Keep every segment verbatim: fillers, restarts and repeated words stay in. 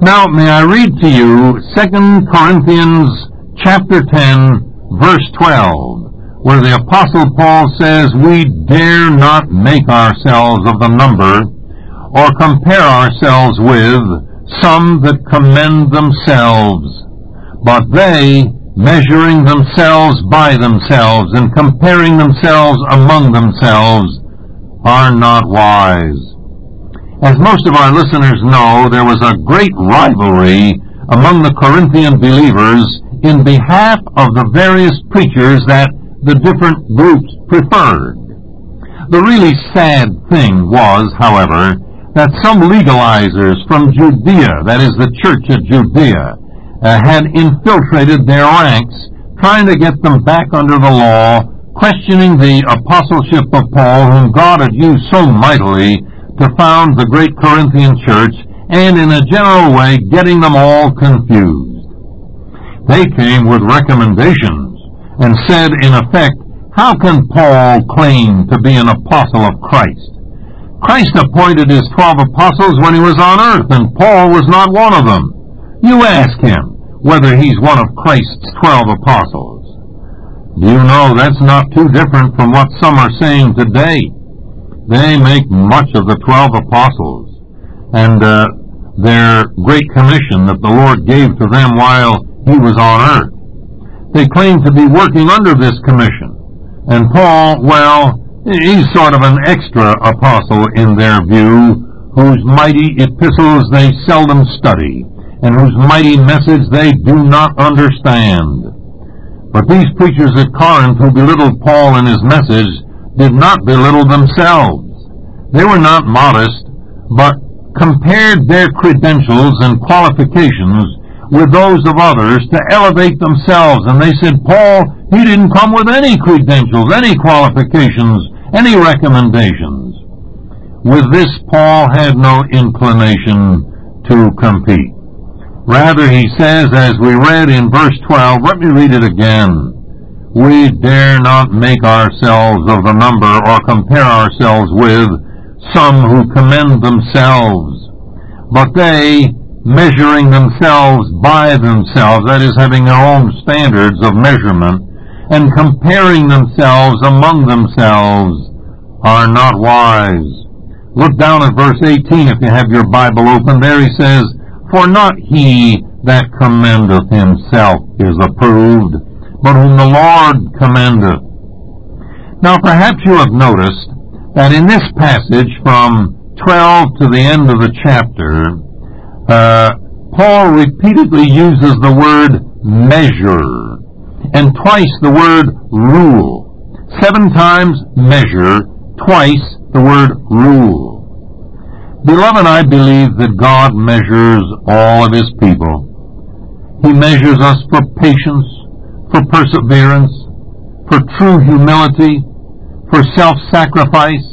Now, may I read to you Second Corinthians chapter ten, verse twelve, where the Apostle Paul says, "We dare not make ourselves of the number, or compare ourselves with some that commend themselves, but they, measuring themselves by themselves, and comparing themselves among themselves, are not wise." As most of our listeners know, there was a great rivalry among the Corinthian believers in behalf of the various preachers that the different groups preferred. The really sad thing was, however, that some legalizers from Judea, that is the church of Judea, uh, had infiltrated their ranks, trying to get them back under the law, questioning the apostleship of Paul, whom God had used so mightily to found the great Corinthian church, and in a general way getting them all confused. They came with recommendations and said, in effect, how can Paul claim to be an apostle of Christ? Christ appointed his twelve apostles when he was on earth, and Paul was not one of them. You ask him whether he's one of Christ's twelve apostles. Do you know that's not too different from what some are saying today? They make much of the twelve apostles and uh, their great commission that the Lord gave to them while he was on earth. They claim to be working under this commission. And Paul, well, he's sort of an extra apostle in their view, whose mighty epistles they seldom study, and whose mighty message they do not understand. But these preachers at Corinth who belittled Paul and his message did not belittle themselves. They were not modest, but compared their credentials and qualifications with those of others to elevate themselves. And they said, Paul, he didn't come with any credentials, any qualifications, any recommendations. With this, Paul had no inclination to compete. Rather, he says, as we read in verse twelve, let me read it again. We dare not make ourselves of the number or compare ourselves with some who commend themselves, but they, measuring themselves by themselves, that is, having their own standards of measurement, and comparing themselves among themselves, are not wise. Look down at verse eighteen if you have your Bible open. There he says, For not he that commendeth himself is approved, but whom the Lord commendeth. Now perhaps you have noticed that in this passage from twelve to the end of the chapter, uh, Paul repeatedly uses the word measure, and twice the word rule. Seven times measure, twice the word rule. Beloved, I believe that God measures all of his people. He measures us for patience, for perseverance, for true humility, for self-sacrifice,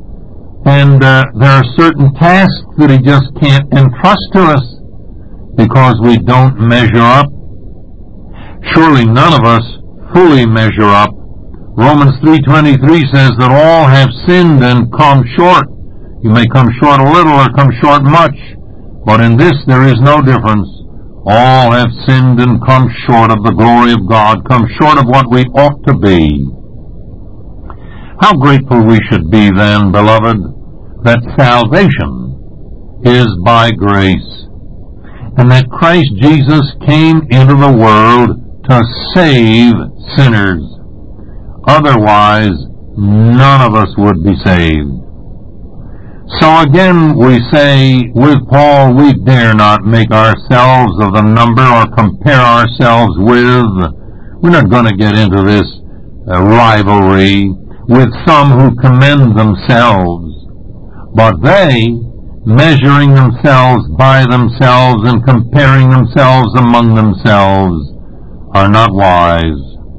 and uh, there are certain tasks that he just can't entrust to us because we don't measure up. Surely none of us fully measure up. Romans three twenty-three says that all have sinned and come short. You may come short a little or come short much, but in this there is no difference. All have sinned and come short of the glory of God, come short of what we ought to be. How grateful we should be then, beloved, that salvation is by grace, and that Christ Jesus came into the world to save sinners. Otherwise, none of us would be saved. So again we say with Paul, we dare not make ourselves of the number or compare ourselves with. We're not going to get into this uh, rivalry with some who commend themselves, but they, measuring themselves by themselves and comparing themselves among themselves, are not wise.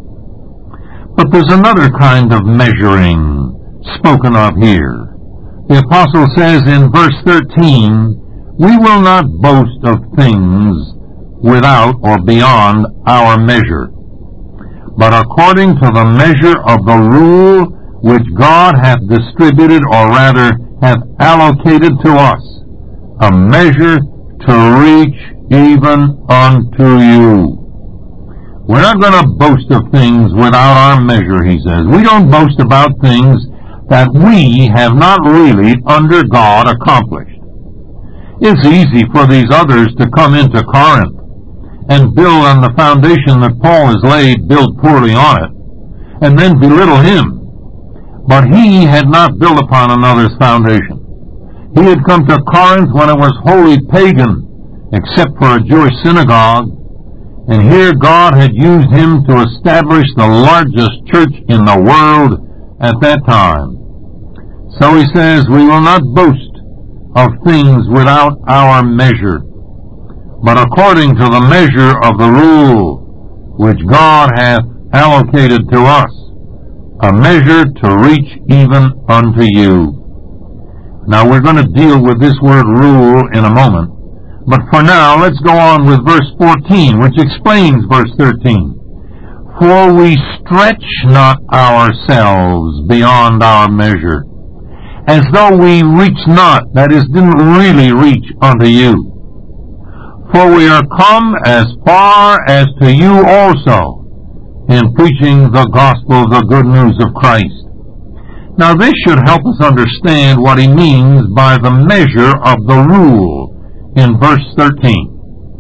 But there's another kind of measuring spoken of here. The apostle says in verse thirteen, we will not boast of things without or beyond our measure, but according to the measure of the rule which God hath distributed, or rather hath allocated to us, a measure to reach even unto you. We're not going to boast of things without our measure, he says. We don't boast about things that we have not really, under God, accomplished. It's easy for these others to come into Corinth and build on the foundation that Paul has laid, build poorly on it, and then belittle him. But he had not built upon another's foundation. He had come to Corinth when it was wholly pagan, except for a Jewish synagogue, and here God had used him to establish the largest church in the world at that time. So he says, we will not boast of things without our measure, but according to the measure of the rule which God hath allocated to us, a measure to reach even unto you. Now we're going to deal with this word rule in a moment, but for now let's go on with verse fourteen, which explains verse thirteen. For we stretch not ourselves beyond our measure, as though we reach not, that is, didn't really reach unto you. For we are come as far as to you also, in preaching the gospel, the good news of Christ. Now this should help us understand what he means by the measure of the rule in verse thirteen.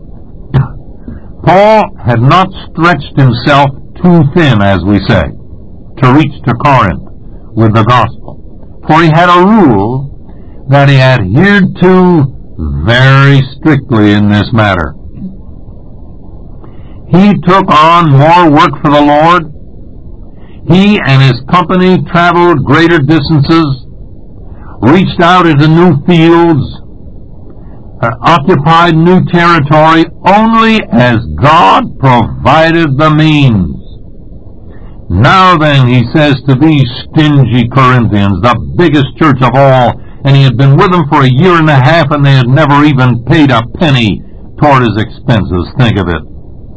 Paul had not stretched himself too thin, as we say, to reach to Corinth with the gospel. For he had a rule that he adhered to very strictly in this matter. He took on more work for the Lord. He and his company traveled greater distances, reached out into new fields, uh, occupied new territory, only as God provided the means. Now then, he says to these stingy Corinthians, the biggest church of all, and he had been with them for a year and a half, and they had never even paid a penny toward his expenses. Think of it.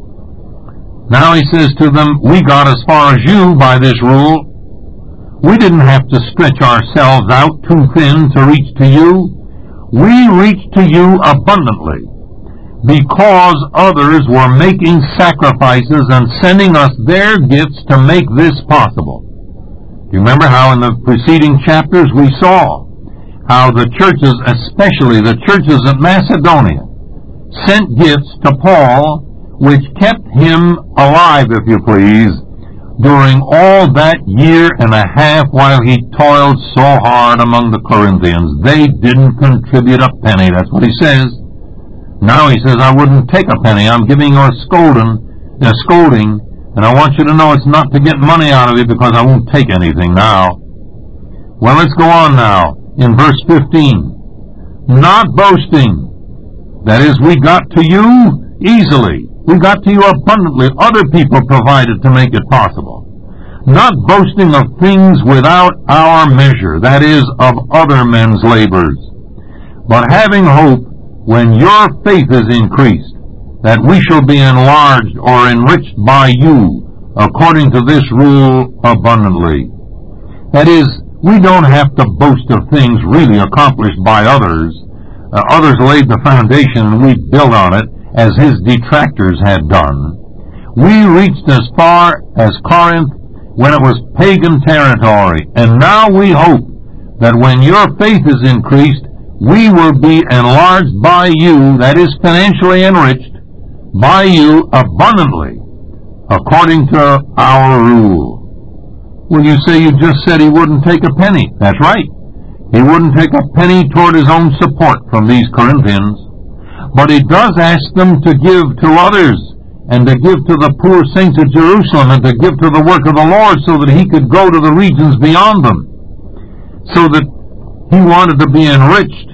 Now he says to them, we got as far as you by this rule. We didn't have to stretch ourselves out too thin to reach to you. We reached to you abundantly, because others were making sacrifices and sending us their gifts to make this possible. You remember how in the preceding chapters we saw how the churches, especially the churches of Macedonia, sent gifts to Paul, which kept him alive, if you please, during all that year and a half while he toiled so hard among the Corinthians. They didn't contribute a penny. That's what he says. Now he says, I wouldn't take a penny. I'm giving you a scolding, a scolding, and I want you to know it's not to get money out of you, because I won't take anything now. Well, let's go on now in verse fifteen. Not boasting. That is, we got to you easily. We got to you abundantly. Other people provided to make it possible. Not boasting of things without our measure, that is, of other men's labors, but having hope, when your faith is increased, that we shall be enlarged or enriched by you, according to this rule, abundantly. That is, we don't have to boast of things really accomplished by others. Uh, others laid the foundation and we build on it, as his detractors had done. We reached as far as Corinth when it was pagan territory, and now we hope that when your faith is increased, we will be enlarged by you, that is, financially enriched by you abundantly, according to our rule. Well, you say you just said he wouldn't take a penny. That's right. He wouldn't take a penny toward his own support from these Corinthians. But he does ask them to give to others, and to give to the poor saints of Jerusalem, and to give to the work of the Lord, so that he could go to the regions beyond them. So that he wanted to be enriched,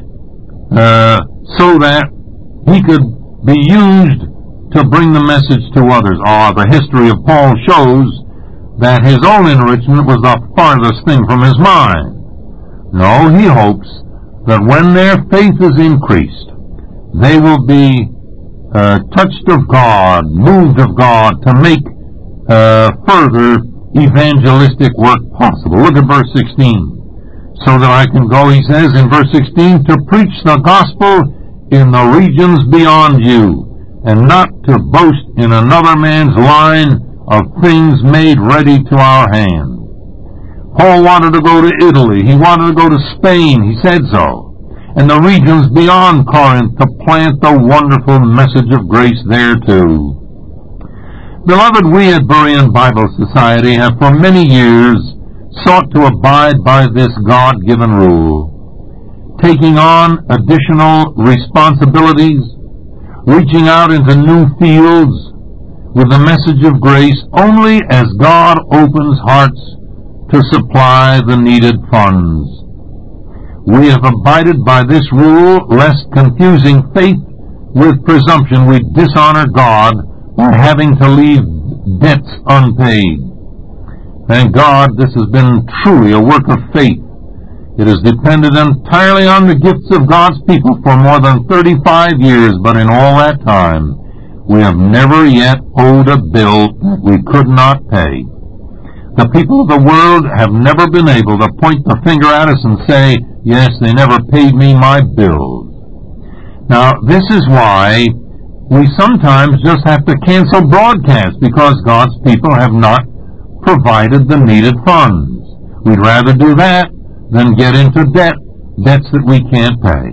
uh, so that he could be used to bring the message to others. Ah, the history of Paul shows that his own enrichment was the farthest thing from his mind. No, he hopes that when their faith is increased, they will be uh, touched of God, moved of God, to make uh, further evangelistic work possible. Look at verse sixteen. So that I can go, he says in verse sixteen, to preach the gospel in the regions beyond you, and not to boast in another man's line of things made ready to our hand. Paul wanted to go to Italy. He wanted to go to Spain. He said so. And the regions beyond Corinth to plant the wonderful message of grace there too. Beloved, we at Berean Bible Society have for many years sought to abide by this God-given rule, taking on additional responsibilities, reaching out into new fields with the message of grace only as God opens hearts to supply the needed funds. We have abided by this rule, lest confusing faith with presumption we dishonor God by having to leave debts unpaid. Thank God this has been truly a work of faith. It has depended entirely on the gifts of God's people for more than thirty-five years, but in all that time, we have never yet owed a bill that we could not pay. The people of the world have never been able to point the finger at us and say, yes, they never paid me my bills. Now, this is why we sometimes just have to cancel broadcasts, because God's people have not provided the needed funds. We'd rather do that than get into debt, debts that we can't pay.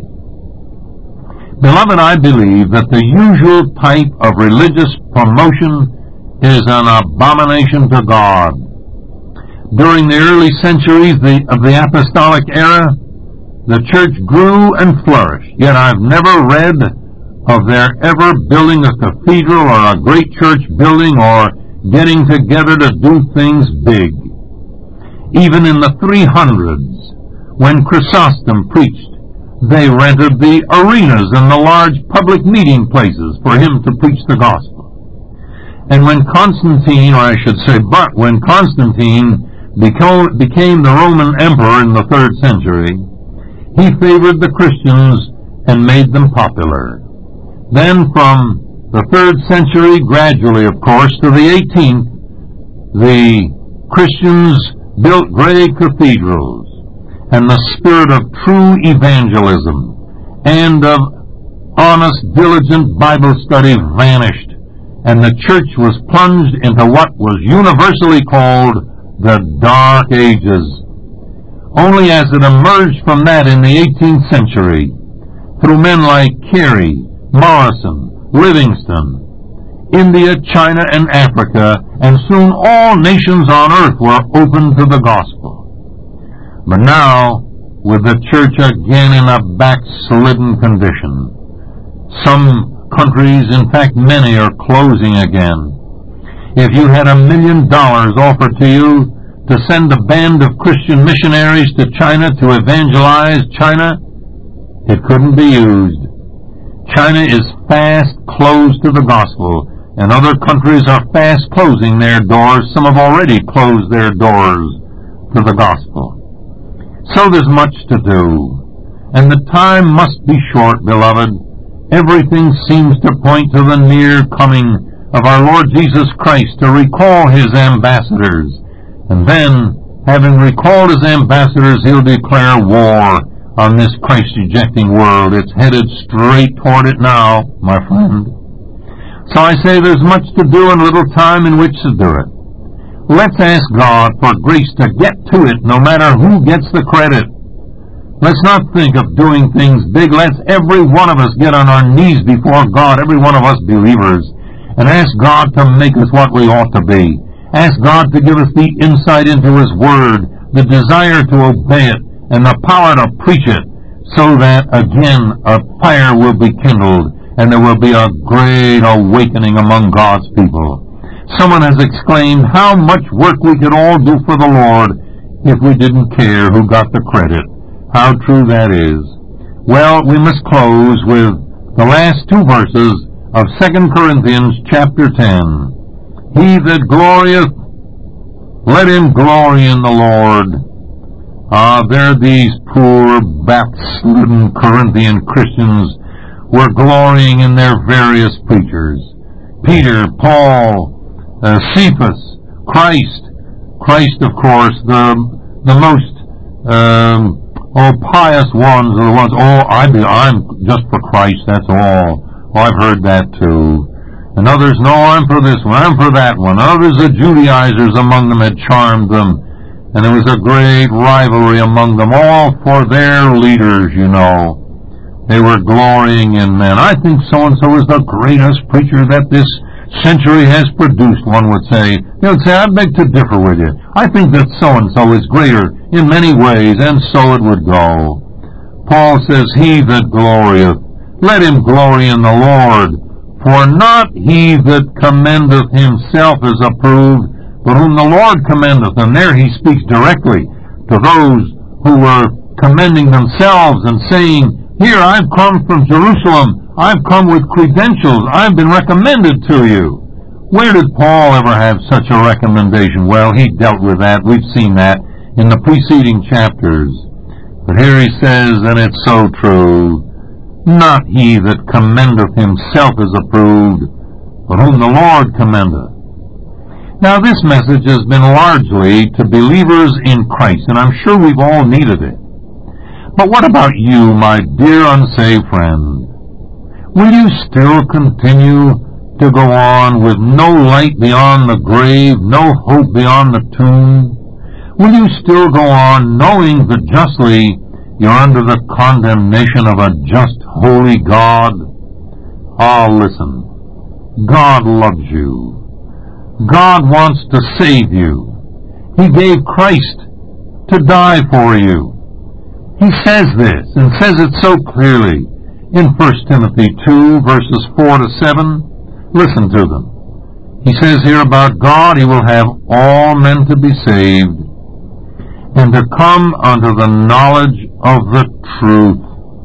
Beloved, I believe that the usual type of religious promotion is an abomination to God. During the early centuries of the apostolic era, the church grew and flourished, yet I've never read of their ever building a cathedral or a great church building or getting together to do things big. Even in the three hundreds, when Chrysostom preached, they rented the arenas and the large public meeting places for him to preach the gospel. And when Constantine, or I should say, but when Constantine became the Roman emperor in the third century, he favored the Christians and made them popular. Then from the third century, gradually, of course, to the eighteenth, the Christians built great cathedrals, and the spirit of true evangelism and of honest, diligent Bible study vanished, and the church was plunged into what was universally called the Dark Ages. Only as it emerged from that in the eighteenth century, through men like Carey, Morrison, Livingston, India, China, and Africa, and soon all nations on earth were open to the gospel. But now, with the church again in a backslidden condition, some countries, in fact many, are closing again. If you had a million dollars offered to you to send a band of Christian missionaries to China to evangelize China, it couldn't be used. China is fast closed to the gospel, and other countries are fast closing their doors. Some have already closed their doors to the gospel. So there's much to do, and the time must be short, beloved. Everything seems to point to the near coming of our Lord Jesus Christ to recall his ambassadors, and then, having recalled his ambassadors, he'll declare war on this Christ-rejecting world. It's headed straight toward it now, my friend. So I say there's much to do and little time in which to do it. Let's ask God for grace to get to it, no matter who gets the credit. Let's not think of doing things big. Let's every one of us get on our knees before God, every one of us believers, and ask God to make us what we ought to be. Ask God to give us the insight into his word, the desire to obey it, and the power to preach it, so that again a fire will be kindled and there will be a great awakening among God's people. Someone has exclaimed how much work we could all do for the Lord if we didn't care who got the credit. How true that is. Well, we must close with the last two verses of Second Corinthians chapter ten. He that glorieth, let him glory in the Lord. Ah, there these poor, backslidden Corinthian Christians were glorying in their various preachers. Peter, Paul, uh, Cephas, Christ. Christ, of course, the, the most, um, Oh, pious ones are the ones, oh, I be, I'm just for Christ, that's all. Oh, I've heard that too. And others, no, I'm for this one, I'm for that one. Others, the Judaizers among them had charmed them. And there was a great rivalry among them, all for their leaders, you know. They were glorying in men. I think so-and-so is the greatest preacher that this century has produced, one would say. They would say, I beg to differ with you. I think that so-and-so is greater in many ways, and so it would go. Paul says, he that glorieth, let him glory in the Lord. For not he that commendeth himself is approved, but whom the Lord commendeth. And there he speaks directly to those who were commending themselves and saying, here, I've come from Jerusalem. I've come with credentials. I've been recommended to you. Where did Paul ever have such a recommendation? Well, he dealt with that. We've seen that in the preceding chapters. But here he says, and it's so true, not he that commendeth himself is approved, but whom the Lord commendeth. Now, this message has been largely to believers in Christ, and I'm sure we've all needed it. But what about you, my dear unsaved friend? Will you still continue to go on with no light beyond the grave, no hope beyond the tomb? Will you still go on knowing that justly you're under the condemnation of a just, holy God? Ah, listen. God loves you. God wants to save you. He gave Christ to die for you. He says this, and says it so clearly, in First Timothy two, verses four to seven. Listen to them. He says here about God, he will have all men to be saved, and to come unto the knowledge of the truth.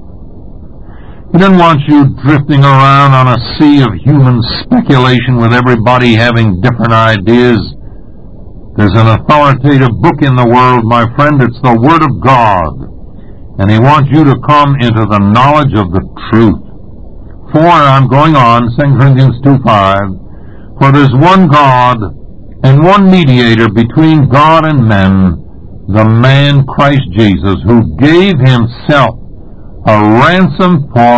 He doesn't want you drifting around on a sea of human speculation with everybody having different ideas. There's an authoritative book in the world, my friend. It's the Word of God. And he wants you to come into the knowledge of the truth. For, I'm going on, Second Corinthians two five, for there's one God and one mediator between God and men, the man Christ Jesus, who gave himself a ransom for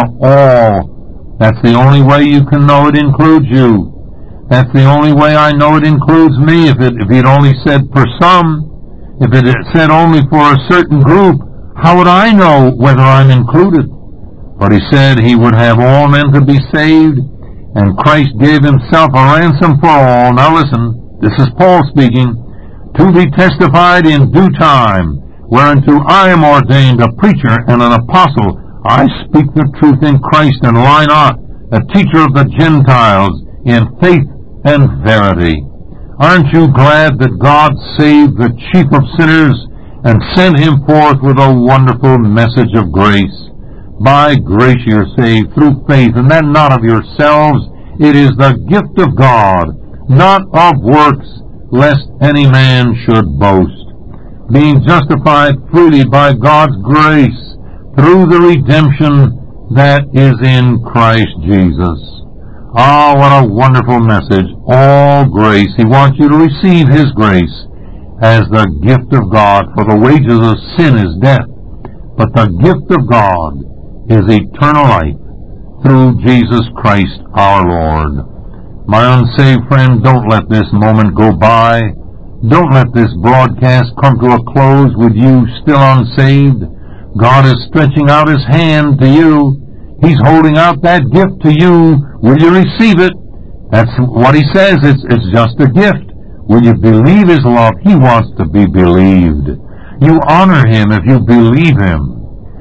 all. That's the only way you can know it includes you. That's the only way I know it includes me. If it, if he'd only said for some, if it had said only for a certain group, how would I know whether I'm included? But he said he would have all men to be saved, and Christ gave himself a ransom for all. Now listen, this is Paul speaking, to be testified in due time, whereunto I am ordained a preacher and an apostle. I speak the truth in Christ and lie not, a teacher of the Gentiles in faith and verity. Aren't you glad that God saved the chief of sinners and sent him forth with a wonderful message of grace? By grace you're saved through faith, and that not of yourselves. It is the gift of God, not of works, lest any man should boast. Being justified freely by God's grace through the redemption that is in Christ Jesus. Ah, what a wonderful message. All grace. He wants you to receive his grace as the gift of God, for the wages of sin is death, but the gift of God is eternal life through Jesus Christ our Lord. My unsaved friend, don't let this moment go by. Don't let this broadcast come to a close with you still unsaved. God is stretching out his hand to you. He's holding out that gift to you. Will you receive it? That's what he says. It's, it's just a gift. Will you believe his love? He wants to be believed. You honor him if you believe him.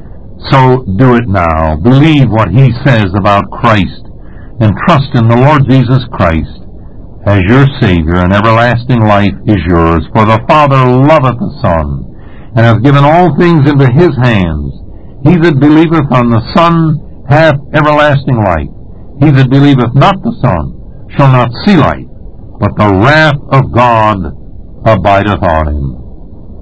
So do it now. Believe what he says about Christ, and trust in the Lord Jesus Christ as your Savior, and everlasting life is yours. For the Father loveth the Son, and hath given all things into his hands. He that believeth on the Son hath everlasting life. He that believeth not the Son shall not see life, but the wrath of God abideth on him.